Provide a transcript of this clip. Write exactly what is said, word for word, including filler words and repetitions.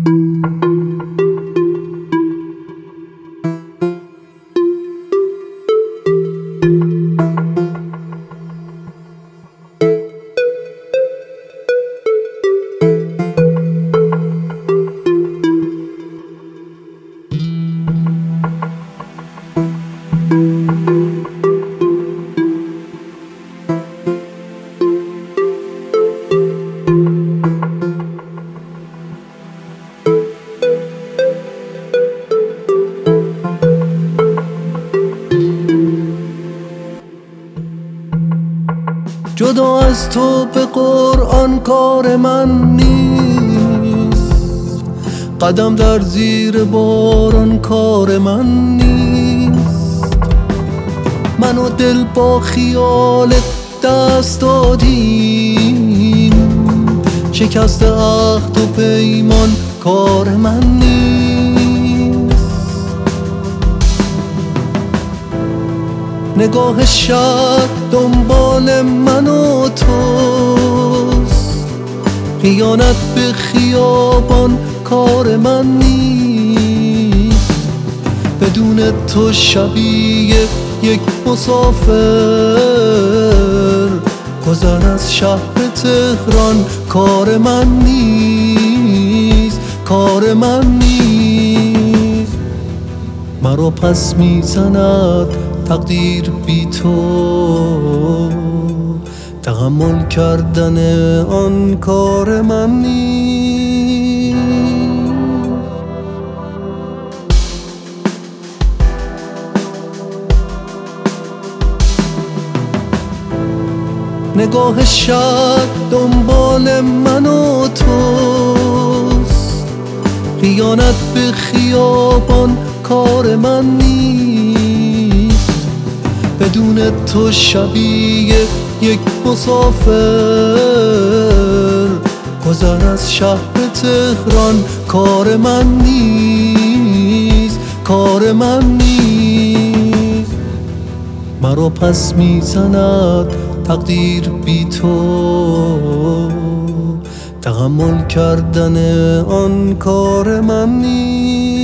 جدا از تو به قرآن کار من نیست، قدم در زیر باران کار من نیست. من و دل با خیالت دست دادیم، شکست عهد و پیمان کار من نیست. نگاه شب دنبال من و توست، خیانت به خیابان کار من نیست. بدون تو شبیه یک مسافر، گذر از شهر تهران کار من نیست، کار من نیست. مرا پس میزند تقدیر بی تو، تحمل کردن آن کار من نیست. نگاه شب دنبال من و توست، خیانت به خیابان کار من نیست. بدون تو شبیه یک مسافر، گذر از شهر تهران کار من نیست، کار من نیست. مرا پس میزند تقدیر بی تو، تحمل کردن آن کار من نیست.